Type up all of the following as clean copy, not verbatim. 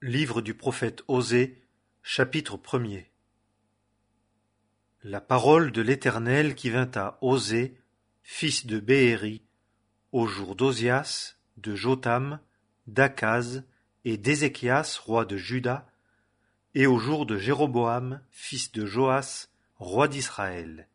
Livre du prophète Osée, chapitre 1er. La parole de l'Éternel qui vint à Osée, fils de Béhéri, au jour d'Ozias, de Jotham, d'Akaz et d'Ézéchias, roi de Juda, et au jour de Jéroboam, fils de Joas, roi d'Israël.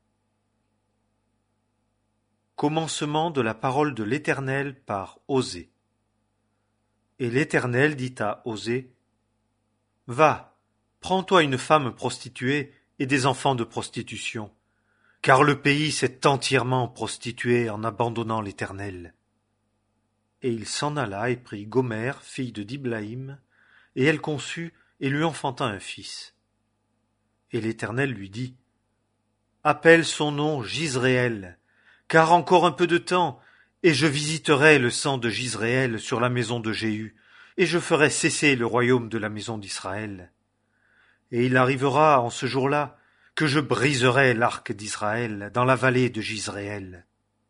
Commencement de la parole de l'Éternel par Osée. Et l'Éternel dit à Osée: Va, prends-toi une femme prostituée et des enfants de prostitution, car le pays s'est entièrement prostitué en abandonnant l'Éternel. Et il s'en alla et prit Gomère, fille de Diblaïm, et elle conçut et lui enfanta un fils. Et l'Éternel lui dit: Appelle son nom Jizréel, car encore un peu de temps, et je visiterai le sang de Jizréel sur la maison de Jéhu, et je ferai cesser le royaume de la maison d'Israël. Et il arrivera en ce jour-là que je briserai l'arc d'Israël dans la vallée de Jizréel.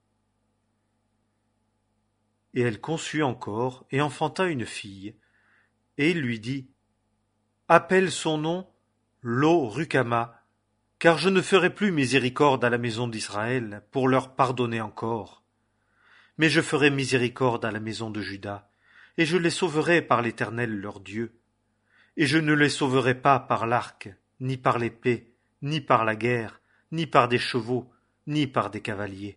Et elle conçut encore et enfanta une fille, et il lui dit: Appelle son nom Lo-Rucama, car je ne ferai plus miséricorde à la maison d'Israël pour leur pardonner encore. Mais je ferai miséricorde à la maison de Juda, et je les sauverai par l'Éternel leur Dieu. Et je ne les sauverai pas par l'arc, ni par l'épée, ni par la guerre, ni par des chevaux, ni par des cavaliers.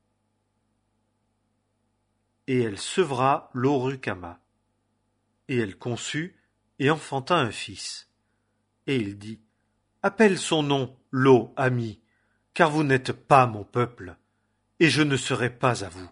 Et elle sevra Lo-Rucama. Et elle conçut et enfanta un fils. Et il dit: Appelle son nom Lo-Ami, car vous n'êtes pas mon peuple, et je ne serai pas à vous.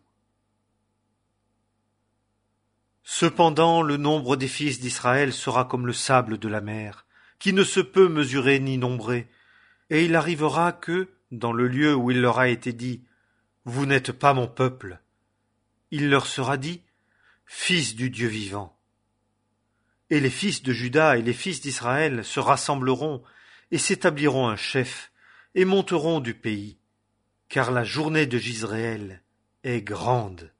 Cependant, le nombre des fils d'Israël sera comme le sable de la mer, qui ne se peut mesurer ni nombrer, et il arrivera que, dans le lieu où il leur a été dit: Vous n'êtes pas mon peuple, il leur sera dit: Fils du Dieu vivant. Et les fils de Juda et les fils d'Israël se rassembleront et s'établiront un chef, et monteront du pays, car la journée de Jizréel est grande.